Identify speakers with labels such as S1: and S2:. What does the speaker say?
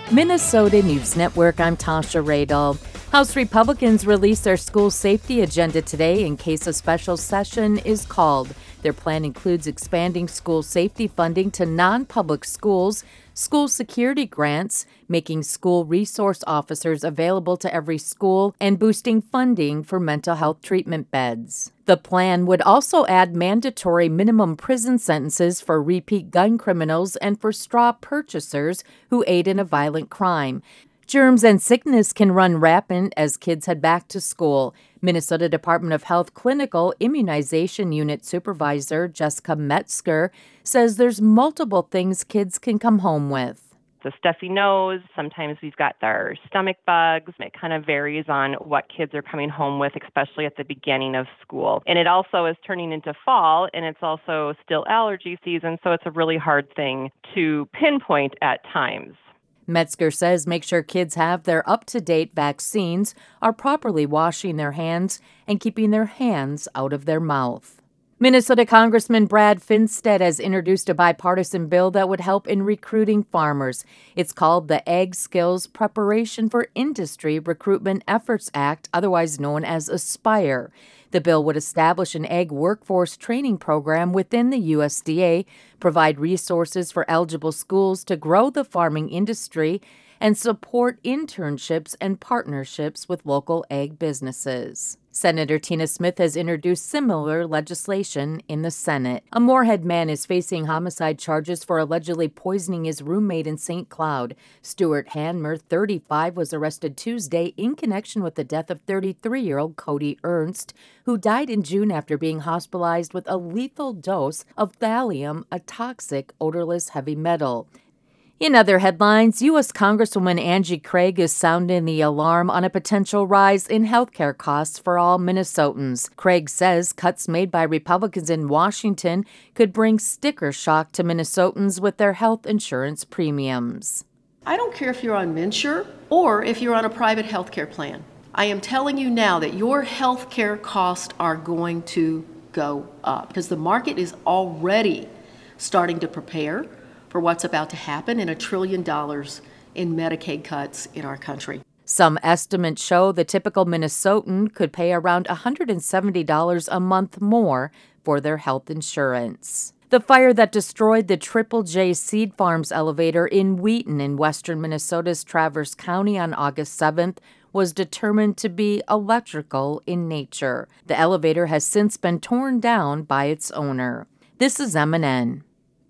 S1: Minnesota News Network, I'm Tasha Radel. House Republicans released their school safety agenda today in case a special session is called. Their plan includes expanding school safety funding to non-public schools, school security grants, making school resource officers available to every school, and boosting funding for mental health treatment beds. The plan would also add mandatory minimum prison sentences for repeat gun criminals and for straw purchasers who aid in a violent crime. Germs and sickness can run rampant as kids head back to school. Minnesota Department of Health Clinical Immunization Unit Supervisor Jessica Metzger says there's multiple things kids can come home with.
S2: The stuffy nose, sometimes we've got our stomach bugs. It kind of varies on what kids are coming home with, especially at the beginning of school. And it also is turning into fall, and it's also still allergy season, so it's a really hard thing to pinpoint at times.
S1: Metzger says make sure kids have their up-to-date vaccines, are properly washing their hands, and keeping their hands out of their mouth. Minnesota Congressman Brad Finstead has introduced a bipartisan bill that would help in recruiting farmers. It's called the Ag Skills Preparation for Industry Recruitment Efforts Act, otherwise known as ASPIRE. The bill would establish an ag workforce training program within the USDA, provide resources for eligible schools to grow the farming industry, and support internships and partnerships with local ag businesses. Senator Tina Smith has introduced similar legislation in the Senate. A Moorhead man is facing homicide charges for allegedly poisoning his roommate in St. Cloud. Stuart Hanmer, 35, was arrested Tuesday in connection with the death of 33-year-old Cody Ernst, who died in June after being hospitalized with a lethal dose of thallium, a toxic, odorless heavy metal. In other headlines, U.S. Congresswoman Angie Craig is sounding the alarm on a potential rise in health care costs for all Minnesotans. Craig says cuts made by Republicans in Washington could bring sticker shock to Minnesotans with their health insurance premiums.
S3: I don't care if you're on MNsure or if you're on a private health care plan. I am telling you now that your health care costs are going to go up because the market is already starting to prepare for what's about to happen in $1 trillion in Medicaid cuts in our country.
S1: Some estimates show the typical Minnesotan could pay around $170 a month more for their health insurance. The fire that destroyed the Triple J Seed Farms elevator in Wheaton in western Minnesota's Traverse County on August 7th was determined to be electrical in nature. The elevator has since been torn down by its owner. This is MNN.